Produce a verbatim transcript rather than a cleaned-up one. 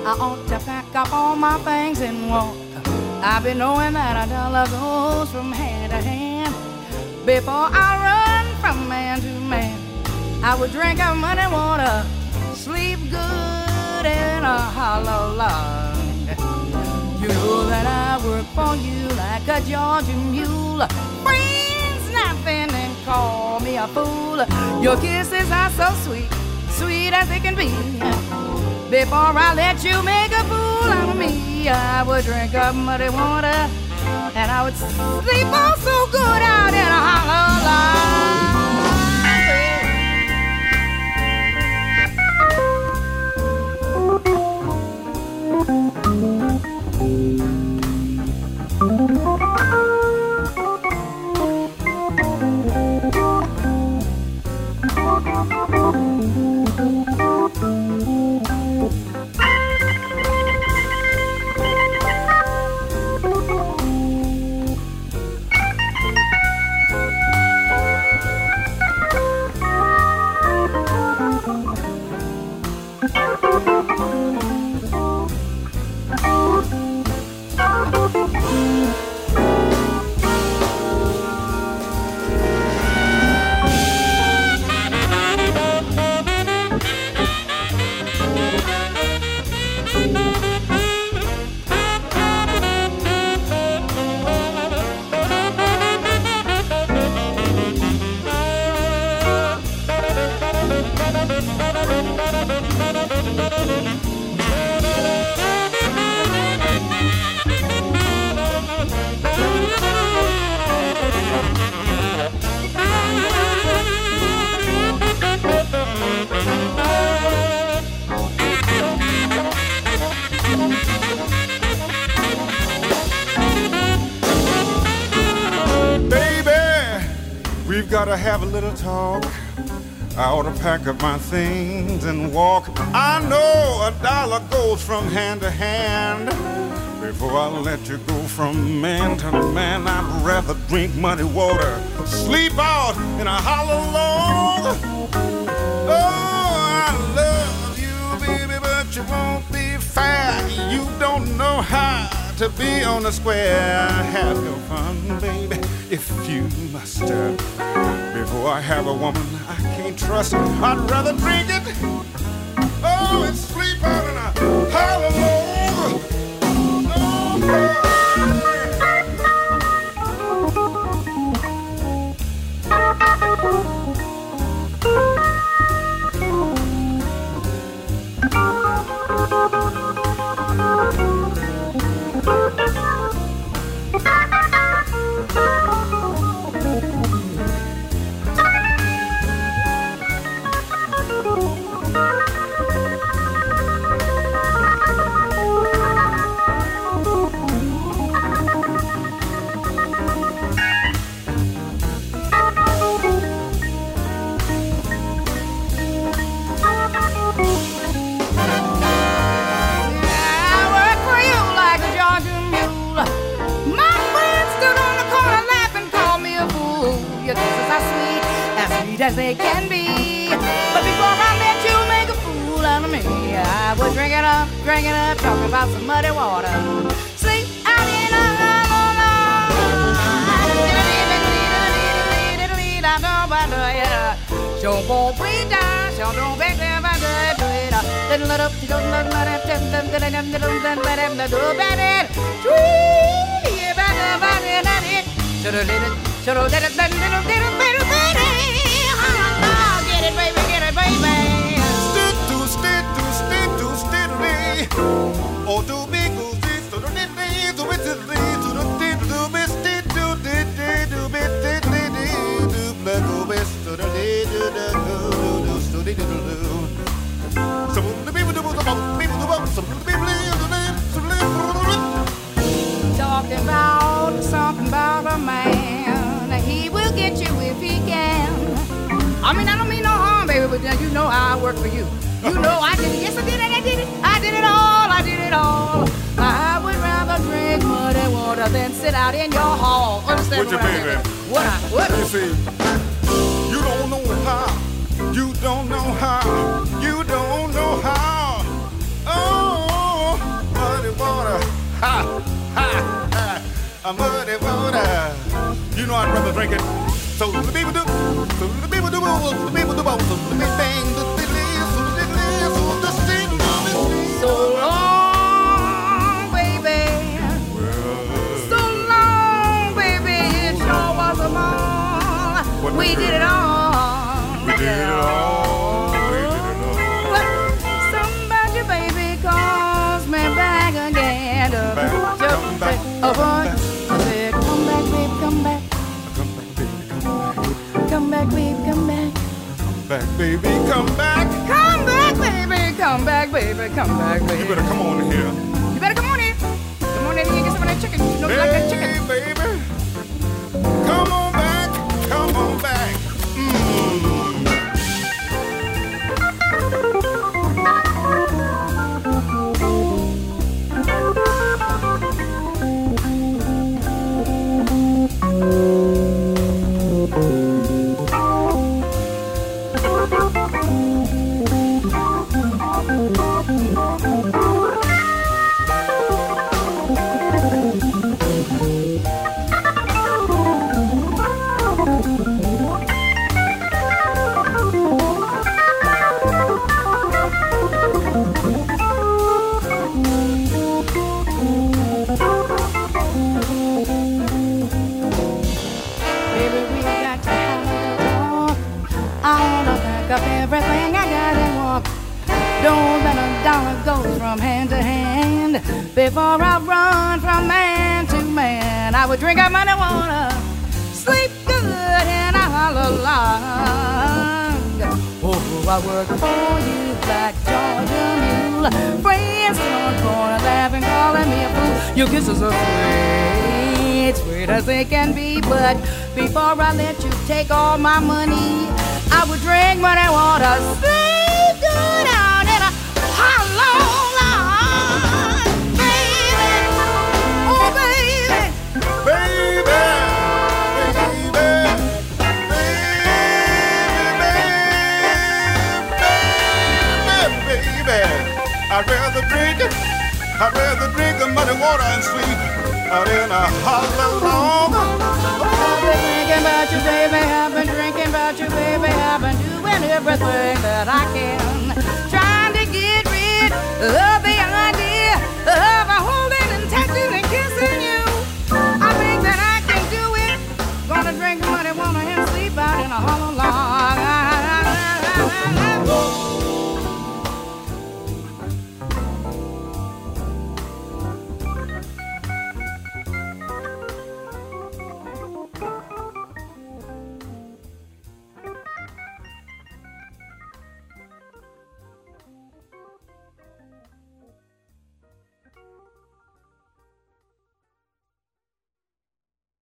I ought to pack up all my things and walk. I've been knowing that a dollar goes from hand to hand. Before I run from man to man, I would drink up muddy water, sleep good in a hollow log. You know that I work for you like a Georgian mule. Friends nothing and call me a fool. Your kisses are so sweet, sweet as they can be. Before I let you make a fool out of me, I would drink up muddy water and I would sleep oh so good out in a hollow log. Gotta have a little talk. I ought to pack up my things and walk. I know a dollar goes from hand to hand. Before I let you go from man to man, I'd rather drink muddy water, sleep out in a hollow log. Oh, I love you, baby, but you won't be fair. You don't know how to be on the square. Have your fun, baby, if you must. Uh, before I have a woman I can't trust, I'd rather drink it, oh, and sleep out in a hollow log. Oh, oh. As they can be, but before I let you make a fool out of me, I would drink it up, drink it up, talking about some muddy water. Sleep out in a hollow log. Don't go breathe down, so don't break them by the way. Then let up, don't let them, them, them, them, them, them, them, them, them, do bad. Tree, bad, bad, bad. Should have let it, should have let it, let it, let it, let it, let it. Get it, baby, get it, baby. Stick to, stick to, stick to, stick to me. Oh, do me go this, to the day, to it, to the day, to the day, to be stick to the day, to be stick to the day, to black go best, to the day, to the go, to the do, to do. Some of the people do the people do some of the people talking about something about a man. He will get you if he can. I mean, I don't mean no harm, baby, but you know how I work for you. You know I did it. Yes, I did it. I did it. I did it all. I did it all. I would rather drink muddy water than sit out in your hall. Understand what, what you mean, man? What I, what you see, you don't know how. You don't know how. You don't know how. Oh, ha, ha, ha. A muddy water. You know I'd rather drink it. So the people do, so the people do, so the people do, so the big bang, the diddly, so the diddly, so the sting, so long, baby. So long, baby. It sure was a ball. We did it all. We did it all. We did it all. Something about you, baby, calls me back again. Back, come back, oh, come back. I said, come back, baby, come back. Come back, baby, come back. Come back, baby, come back. Come back, baby, come back. Come back, baby, come back, baby, come back, baby. You better come on in here. You better come on in. Come on in here and get some of that chicken. You know you like that chicken. Hey, baby. Come on back. Come on back. Mm. Up everything I got and walk. Don't let a dollar go from hand to hand. Before I run from man to man, I would drink up money water, sleep good and I holler long. Oh, I work for you, Black Georgia mule. Friends don't corner laughing, calling me a fool. Your kisses are sweet, sweet as they can be. But before I let you take all my money, I would drink money water, sleep good out in a hollow line. Baby, oh baby, Baby, baby, baby, baby, baby. I'd rather drink it. I'd rather drink the muddy water and sleep out in a hollow log. I've been thinking about you, baby. I've been drinking about you, baby. I've been doing everything that I can, trying to get rid of the